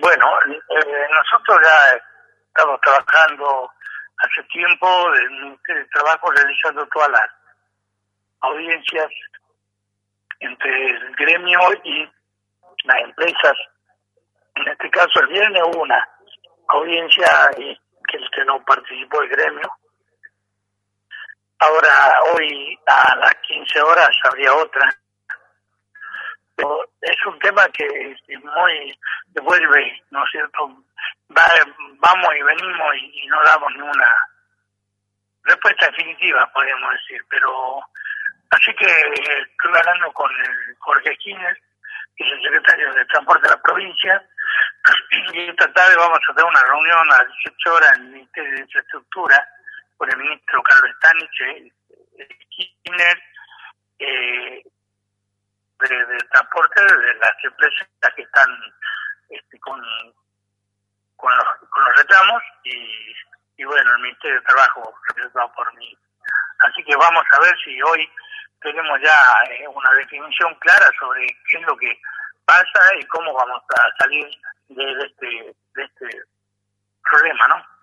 Bueno, nosotros ya estamos trabajando hace tiempo en el Ministerio de Trabajo realizando todas las audiencias entre el gremio y las empresas. En este caso el viernes hubo una audiencia que no participó el gremio. Ahora, hoy a las 15 horas habría otra. Pero es un tema que muy devuelve, ¿no es cierto? Vamos y venimos y no damos ninguna respuesta definitiva, podemos decir. Pero así que estuve hablando con el Jorge Skinner, que es el secretario de Transporte de la provincia, y esta tarde vamos a tener una reunión a las 18 horas en el Ministerio de Infraestructura con el ministro Carlos Stanich, Skinner, de transporte de las empresas que están con los reclamos y bueno, el Ministerio de Trabajo representado por mí. Así que vamos a ver si hoy tenemos ya una definición clara sobre qué es lo que pasa y cómo vamos a salir de este problema, ¿no?